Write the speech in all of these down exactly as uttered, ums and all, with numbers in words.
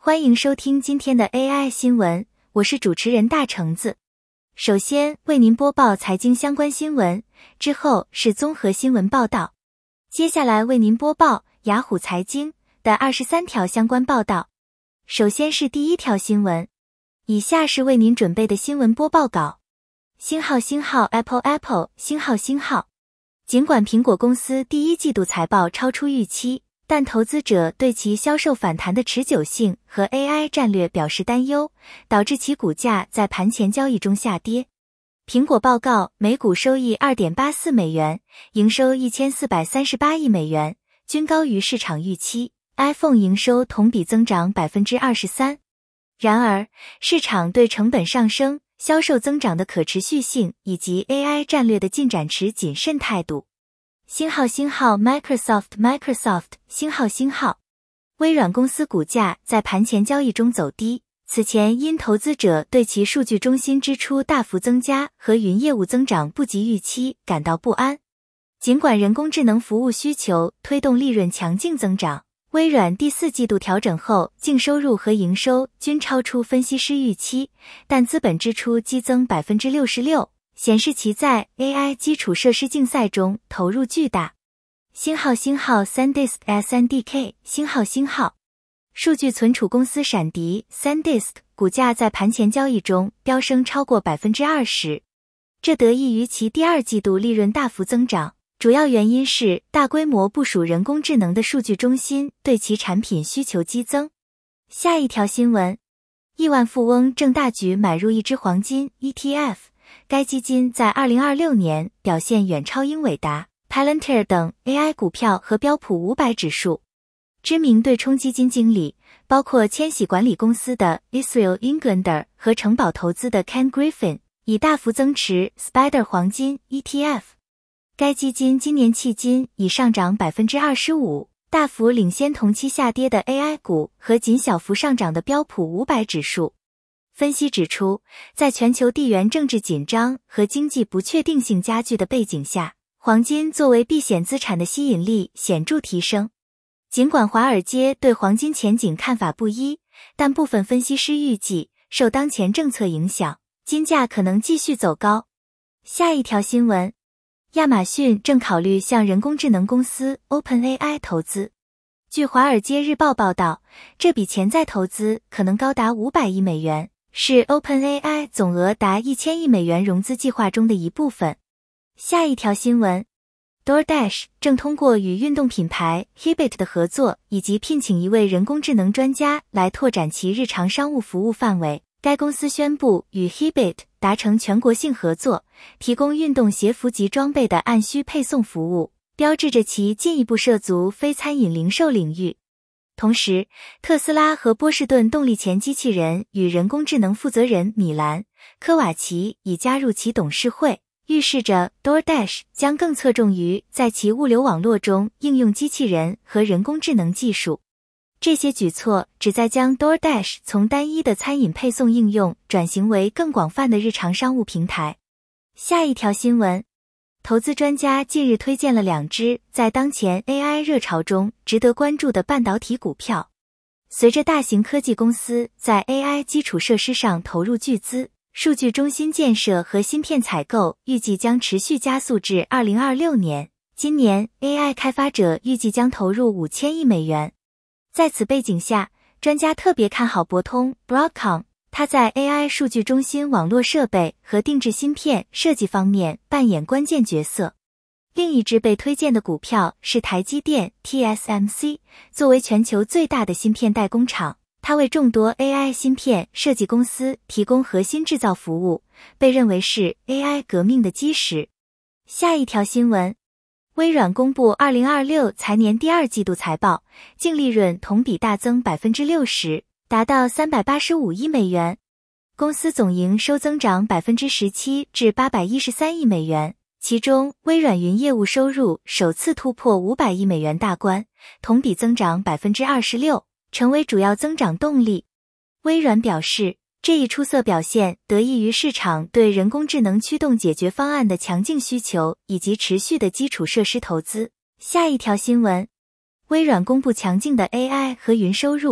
欢迎收听今天的 A I 新闻，我是主持人大橙子。首先为您播报财经相关新闻，之后是综合新闻报道。接下来为您播报雅虎财经的二十三条相关报道。首先是第一条新闻，以下是为您准备的新闻播报稿。星号星号 Apple Apple 星号星号。尽管苹果公司第一季度财报超出预期，但投资者对其销售反弹的持久性和 A I 战略表示担忧，导致其股价在盘前交易中下跌。苹果报告每股收益 二点八四美元，营收一千四百三十八亿美元，均高于市场预期。iPhone 营收同比增长 百分之二十三。然而，市场对成本上升、销售增长的可持续性以及 A I 战略的进展持谨慎态度。星号星号 Microsoft Microsoft 星号星号。微软公司股价在盘前交易中走低，此前因投资者对其数据中心支出大幅增加和云业务增长不及预期感到不安。尽管人工智能服务需求推动利润强劲增长，微软第四季度调整后净收入和营收均超出分析师预期，但资本支出激增 百分之六十六。显示其在 A I 基础设施竞赛中投入巨大。星号星号 SanDisk S N D K 星号星号。数据存储公司闪迪 SanDisk 股价在盘前交易中飙升超过 百分之二十， 这得益于其第二季度利润大幅增长，主要原因是大规模部署人工智能的数据中心对其产品需求激增。下一条新闻，亿万富翁郑大举买入一只黄金 E T F，该基金在二零二六年表现远超英伟达、Palantir 等 A I 股票和标普五百指数。知名对冲基金经理，包括千禧管理公司的 Israel Englander 和城堡投资的 Ken Griffin， 已大幅增持 Spider 黄金 E T F。该基金今年迄今已上涨 百分之二十五， 大幅领先同期下跌的 A I 股和仅小幅上涨的标普五百指数。分析指出，在全球地缘政治紧张和经济不确定性加剧的背景下，黄金作为避险资产的吸引力显著提升。尽管华尔街对黄金前景看法不一，但部分分析师预计，受当前政策影响，金价可能继续走高。下一条新闻，亚马逊正考虑向人工智能公司 OpenAI 投资。据华尔街日报报道，这笔潜在投资可能高达五百亿美元。是 OpenAI 总额达一千亿美元融资计划中的一部分。下一条新闻， DoorDash 正通过与运动品牌 Hibbett 的合作，以及聘请一位人工智能专家来拓展其日常商务服务范围。该公司宣布与 Hibbett 达成全国性合作，提供运动鞋服及装备的按需配送服务，标志着其进一步涉足非餐饮零售领域。同时，特斯拉和波士顿动力前机器人与人工智能负责人米兰·科瓦奇已加入其董事会，预示着 DoorDash 将更侧重于在其物流网络中应用机器人和人工智能技术。这些举措旨在将 DoorDash 从单一的餐饮配送应用转型为更广泛的日常商务平台。下一条新闻，投资专家近日推荐了两只在当前 A I 热潮中值得关注的半导体股票。随着大型科技公司在 A I 基础设施上投入巨资，数据中心建设和芯片采购预计将持续加速至二零二六年。今年 A I 开发者预计将投入五千亿美元。在此背景下，专家特别看好博通 Broadcom，它在 A I 数据中心网络设备和定制芯片设计方面扮演关键角色。另一只被推荐的股票是台积电 T S M C， 作为全球最大的芯片代工厂，它为众多 A I 芯片设计公司提供核心制造服务，被认为是 A I 革命的基石。下一条新闻，微软公布二零二六财年第二季度财报，净利润同比大增 百分之六十。达到三百八十五亿美元，公司总营收增长 百分之十七 至八百一十三亿美元，其中微软云业务收入首次突破五百亿美元大关，同比增长 百分之二十六， 成为主要增长动力。微软表示，这一出色表现得益于市场对人工智能驱动解决方案的强劲需求以及持续的基础设施投资。下一条新闻，微软公布强劲的 A I 和云收入，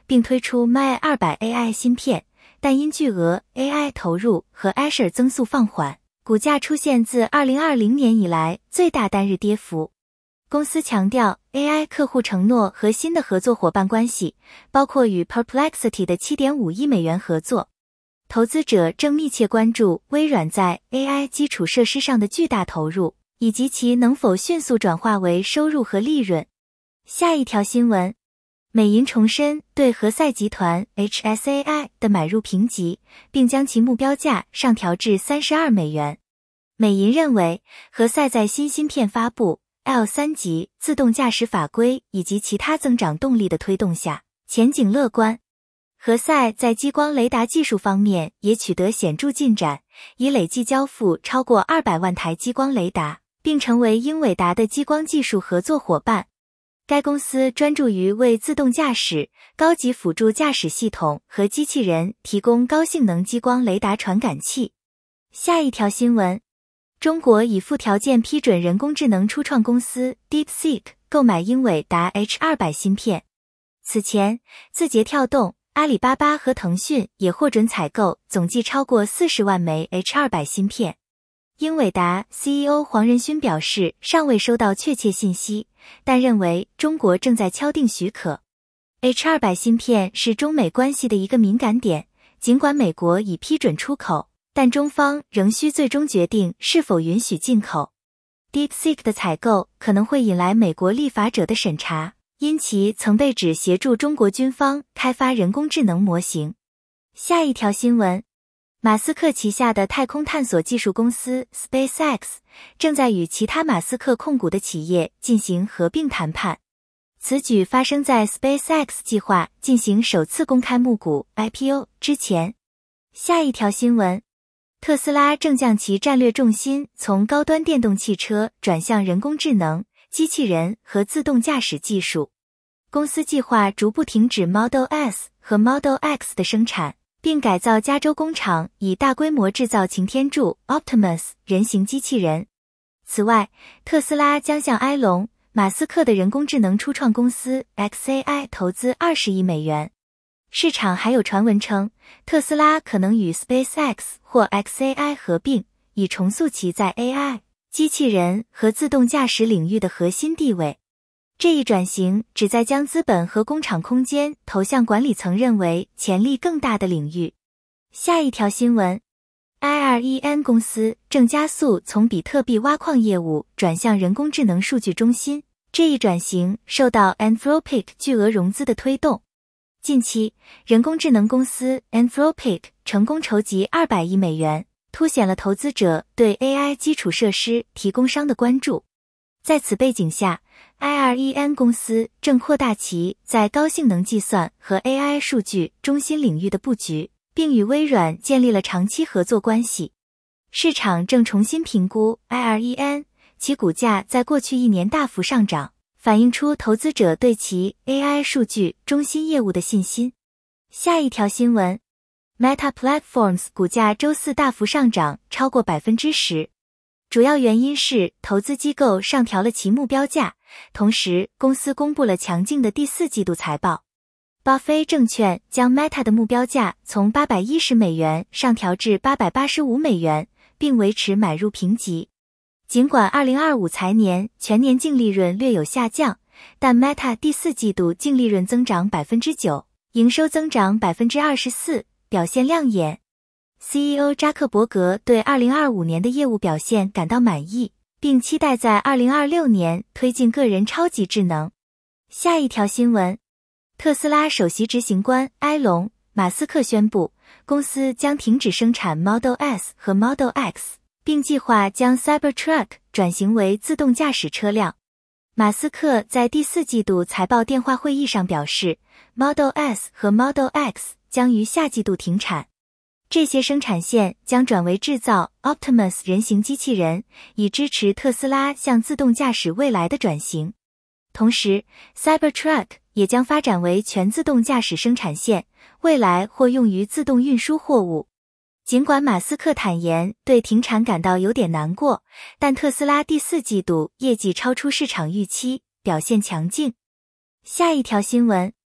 并推出 M I 二百 A I 芯片，但因巨额 A I 投入和 Azure 增速放缓，股价出现自二零二零年以来最大单日跌幅。公司强调 A I 客户承诺和新的合作伙伴关系，包括与 Perplexity 的 七点五亿美元合作。投资者正密切关注微软在 A I 基础设施上的巨大投入，以及其能否迅速转化为收入和利润。下一条新闻，美银重申对何塞集团 H S A I 的买入评级，并将其目标价上调至三十二美元。美银认为，何塞在新芯片发布、L 三 级自动驾驶法规以及其他增长动力的推动下，前景乐观。何塞在激光雷达技术方面也取得显著进展，已累计交付超过二百万台激光雷达，并成为英伟达的激光技术合作伙伴。该公司专注于为自动驾驶、高级辅助驾驶系统和机器人提供高性能激光雷达传感器。下一条新闻，中国已附条件批准人工智能初创公司 DeepSeek 购买英伟达 H 二百 芯片。此前，字节跳动、阿里巴巴和腾讯也获准采购总计超过四十万枚 H 二百 芯片。英伟达 C E O 黄仁勋表示，尚未收到确切信息，但认为中国正在敲定许可。H 二百 芯片是中美关系的一个敏感点，尽管美国已批准出口，但中方仍需最终决定是否允许进口。DeepSeek 的采购可能会引来美国立法者的审查，因其曾被指协助中国军方开发人工智能模型。下一条新闻，马斯克旗下的太空探索技术公司 SpaceX 正在与其他马斯克控股的企业进行合并谈判。此举发生在 SpaceX 计划进行首次公开募股 I P O 之前。下一条新闻，特斯拉正将其战略重心从高端电动汽车转向人工智能、机器人和自动驾驶技术。公司计划逐步停止 Model S 和 Model X 的生产，并改造加州工厂以大规模制造擎天柱 Optimus 人形机器人。此外，特斯拉将向埃隆·马斯克的人工智能初创公司 X A I 投资二十亿美元。市场还有传闻称，特斯拉可能与 SpaceX 或 X A I 合并，以重塑其在 A I、机器人和自动驾驶领域的核心地位。这一转型旨在将资本和工厂空间投向管理层认为潜力更大的领域。下一条新闻 ，I R E N 公司正加速从比特币挖矿业务转向人工智能数据中心。这一转型受到 Anthropic 巨额融资的推动。近期，人工智能公司 Anthropic 成功筹集二百亿美元，凸显了投资者对 A I 基础设施提供商的关注。在此背景下， I R E N 公司正扩大其在高性能计算和 A I 数据中心领域的布局，并与微软建立了长期合作关系。市场正重新评估 I R E N， 其股价在过去一年大幅上涨，反映出投资者对其 A I 数据中心业务的信心。下一条新闻 ，Meta Platforms 股价周四大幅上涨超过 百分之十。主要原因是投资机构上调了其目标价，同时公司公布了强劲的第四季度财报。巴菲证券将 Meta 的目标价从八百一十美元上调至八百八十五美元，并维持买入评级。尽管二零二五财年全年净利润略有下降，但 Meta 第四季度净利润增长 百分之九， 营收增长 百分之二十四， 表现亮眼。C E O 扎克伯格对二零二五年的业务表现感到满意，并期待在二零二六年推进个人超级智能。下一条新闻，特斯拉首席执行官埃隆·马斯克宣布，公司将停止生产 Model S 和 Model X， 并计划将 Cybertruck 转型为自动驾驶车辆。马斯克在第四季度财报电话会议上表示， Model S 和 Model X 将于下季度停产。这些生产线将转为制造 Optimus 人形机器人，以支持特斯拉向自动驾驶未来的转型。同时 Cybertruck 也将发展为全自动驾驶生产线，未来或用于自动运输货物。尽管马斯克坦言对停产感到有点难过，但特斯拉第四季度业绩超出市场预期，表现强劲。下一条新闻，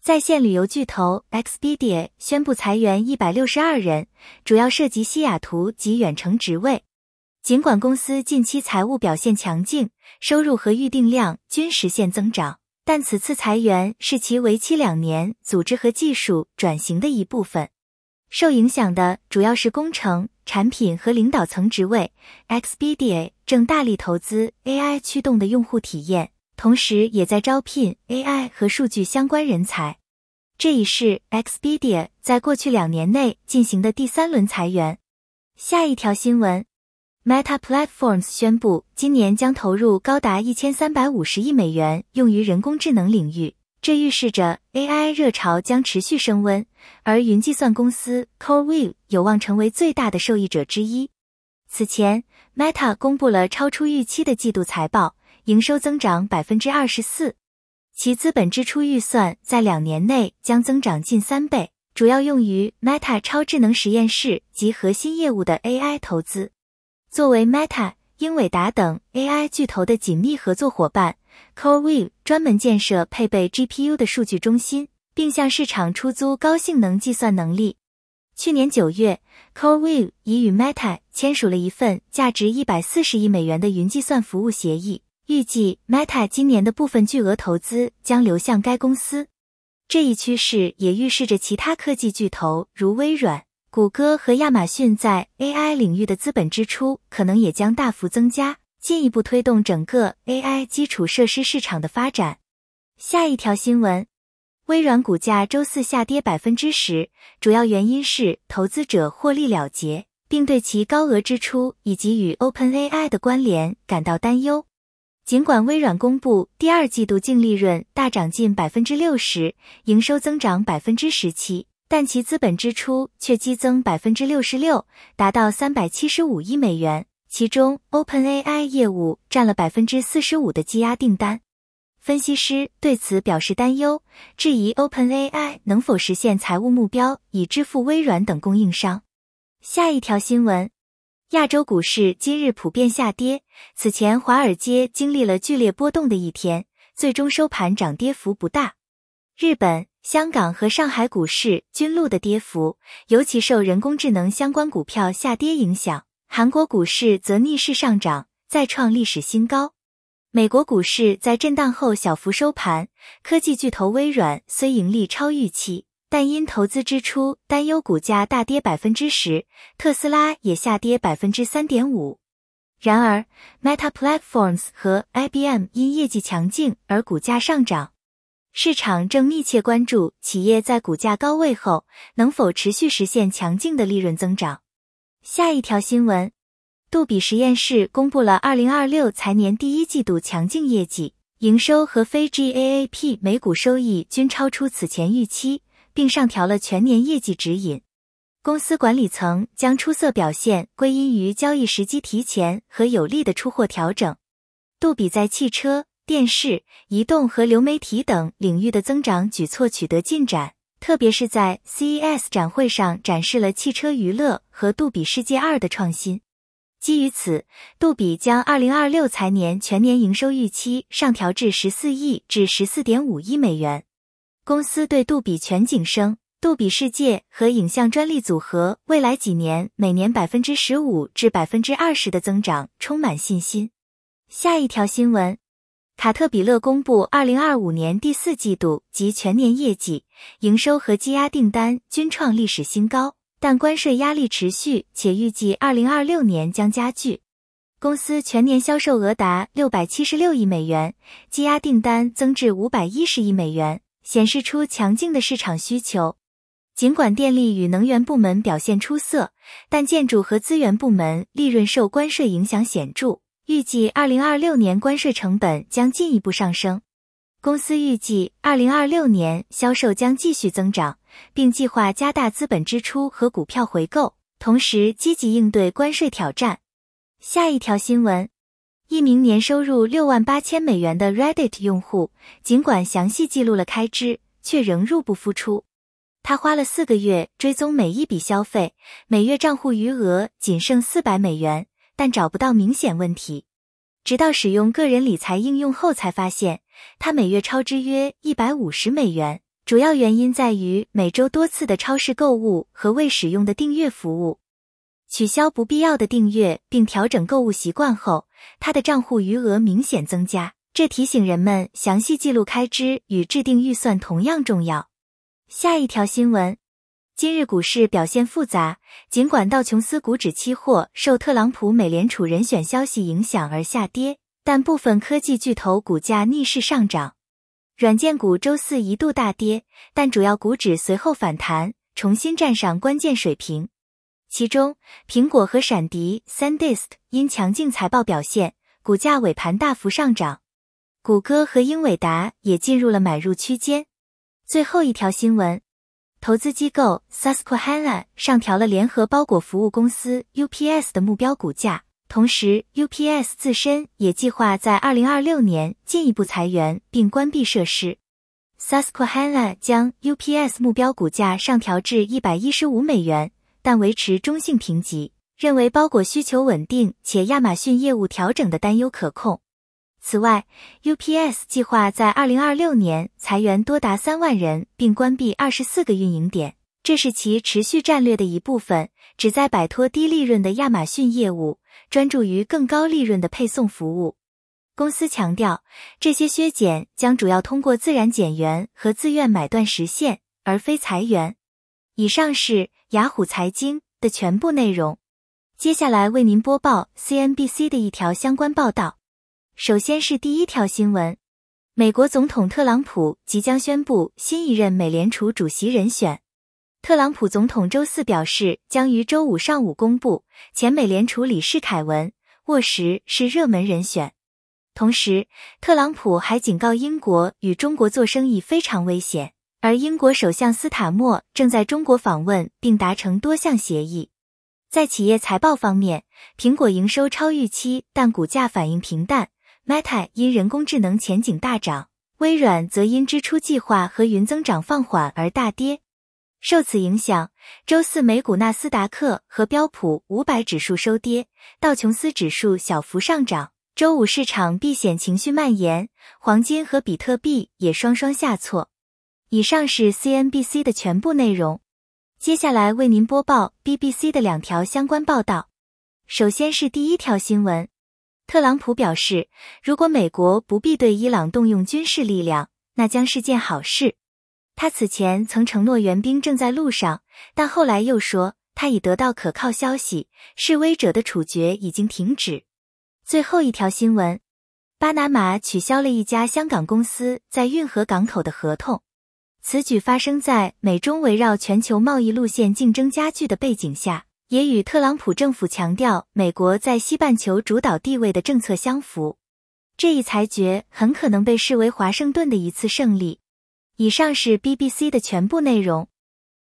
在线旅游巨头 Expedia 宣布裁员一百六十二人，主要涉及西雅图及远程职位。尽管公司近期财务表现强劲，收入和预订量均实现增长，但此次裁员是其为期两年组织和技术转型的一部分。受影响的主要是工程、产品和领导层职位。Expedia 正大力投资 A I 驱动的用户体验，同时也在招聘 A I 和数据相关人才。这已是 Expedia 在过去两年内进行的第三轮裁员。下一条新闻 ，Meta Platforms 宣布今年将投入高达一千三百五十亿美元用于人工智能领域，这预示着 A I 热潮将持续升温，而云计算公司 CoreWeave 有望成为最大的受益者之一。此前 ，Meta 公布了超出预期的季度财报，营收增长 百分之二十四， 其资本支出预算在两年内将增长近三倍，主要用于 Meta 超智能实验室及核心业务的 A I 投资。作为 Meta、英伟达等 A I 巨头的紧密合作伙伴， CoreWeave 专门建设配备 G P U 的数据中心，并向市场出租高性能计算能力。去年九月 ，CoreWeave 已与 Meta 签署了一份价值一百四十亿美元的云计算服务协议，预计 Meta 今年的部分巨额投资将流向该公司。这一趋势也预示着其他科技巨头如微软、谷歌和亚马逊在 A I 领域的资本支出可能也将大幅增加，进一步推动整个 A I 基础设施市场的发展。下一条新闻，微软股价周四下跌 百分之十， 主要原因是投资者获利了结，并对其高额支出以及与 OpenAI 的关联感到担忧。尽管微软公布第二季度净利润大涨近 百分之六十， 营收增长 百分之十七， 但其资本支出却激增 百分之六十六， 达到三百七十五亿美元，其中 OpenAI 业务占了 百分之四十五 的积压订单。分析师对此表示担忧，质疑 OpenAI 能否实现财务目标以支付微软等供应商。下一条新闻，亚洲股市今日普遍下跌，此前华尔街经历了剧烈波动的一天，最终收盘涨跌幅不大。日本、香港和上海股市均录得跌幅，尤其受人工智能相关股票下跌影响，韩国股市则逆势上涨，再创历史新高。美国股市在震荡后小幅收盘，科技巨头微软虽盈利超预期，但因投资支出担忧股价大跌 百分之十， 特斯拉也下跌 百分之三点五。 然而 Meta Platforms 和 I B M 因业绩强劲而股价上涨。市场正密切关注企业在股价高位后能否持续实现强劲的利润增长。下一条新闻，杜比实验室公布了二零二六财年第一季度强劲业绩，营收和非 G A A P 每股收益均超出此前预期，并上调了全年业绩指引。公司管理层将出色表现归因于交易时机提前和有力的出货调整。杜比在汽车、电视、移动和流媒体等领域的增长举措取得进展，特别是在 C E S 展会上展示了汽车娱乐和杜比世界二的创新。基于此，杜比将二零二六财年全年营收预期上调至十四亿至 十四点五亿美元。公司对杜比全景声、杜比世界和影像专利组合未来几年每年 百分之十五 至 百分之二十 的增长充满信心。下一条新闻，卡特彼勒公布二零二五年第四季度及全年业绩，营收和积压订单均创历史新高，但关税压力持续，且预计二零二六年将加剧。公司全年销售额达六百七十六亿美元，积压订单增至五百一十亿美元，显示出强劲的市场需求。尽管电力与能源部门表现出色，但建筑和资源部门利润受关税影响显著，预计二零二六年关税成本将进一步上升。公司预计二零二六年销售将继续增长，并计划加大资本支出和股票回购，同时积极应对关税挑战。下一条新闻，一名年收入六万八千美元的 Reddit 用户，尽管详细记录了开支，却仍入不敷出。他花了四个月追踪每一笔消费，每月账户余额仅剩四百美元，但找不到明显问题。直到使用个人理财应用后才发现，他每月超支约一百五十美元， 主要原因在于每周多次的超市购物和未使用的订阅服务。取消不必要的订阅并调整购物习惯后，他的账户余额明显增加，这提醒人们详细记录开支与制定预算同样重要。下一条新闻，今日股市表现复杂，尽管道琼斯股指期货受特朗普美联储人选消息影响而下跌，但部分科技巨头股价逆势上涨。软件股周四一度大跌，但主要股指随后反弹，重新站上关键水平。其中，苹果和闪迪 SanDisk 因强劲财报表现，股价尾盘大幅上涨。谷歌和英伟达也进入了买入区间。最后一条新闻，投资机构 Susquehanna 上调了联合包裹服务公司 U P S 的目标股价。同时 ，U P S 自身也计划在二零二六年进一步裁员并关闭设施。Susquehanna 将 U P S 目标股价上调至一百一十五美元，但维持中性评级，认为包裹需求稳定且亚马逊业务调整的担忧可控。此外 ，U P S 计划在二零二六年裁员多达三万人并关闭二十四个运营点，这是其持续战略的一部分，旨在摆脱低利润的亚马逊业务，专注于更高利润的配送服务。公司强调，这些削减将主要通过自然减员和自愿买断实现，而非裁员。以上是雅虎财经的全部内容。接下来为您播报 C N B C 的一条相关报道。首先是第一条新闻，美国总统特朗普即将宣布新一任美联储主席人选。特朗普总统周四表示，将于周五上午公布，前美联储理事凯文·沃什是热门人选。同时，特朗普还警告英国与中国做生意非常危险，而英国首相斯塔默正在中国访问并达成多项协议。在企业财报方面，苹果营收超预期，但股价反应平淡。Meta 因人工智能前景大涨，微软则因支出计划和云增长放缓而大跌。受此影响，周四美股纳斯达克和标普五百指数收跌，道琼斯指数小幅上涨。周五市场避险情绪蔓延，黄金和比特币也双双下挫。以上是 C N B C 的全部内容。接下来为您播报 B B C 的两条相关报道。首先是第一条新闻。特朗普表示，如果美国不必对伊朗动用军事力量，那将是件好事。他此前曾承诺援兵正在路上，但后来又说，他已得到可靠消息，示威者的处决已经停止。最后一条新闻，巴拿马取消了一家香港公司在运河港口的合同。此举发生在美中围绕全球贸易路线竞争加剧的背景下，也与特朗普政府强调美国在西半球主导地位的政策相符。这一裁决很可能被视为华盛顿的一次胜利。以上是 B B C 的全部内容。